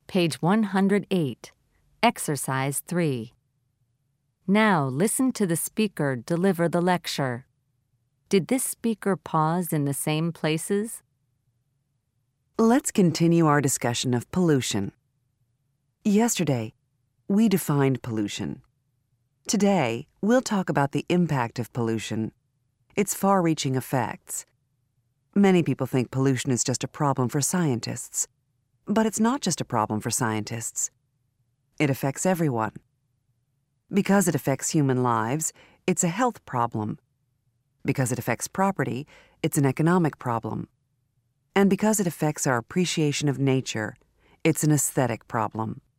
Page 108, Exercise 3. Now listen to the speaker deliver the lecture. Did this speaker pause in the same places? Let's continue our discussion of pollution. Yesterday, we defined pollution. Today, we'll talk about the impact of pollution, its far-reaching effects. Many people think pollution is just a problem for scientists, but it's not just a problem for scientists. It affects everyone. Because it affects human lives, it's a health problem. Because it affects property, it's an economic problem. And because it affects our appreciation of nature, it's an aesthetic problem.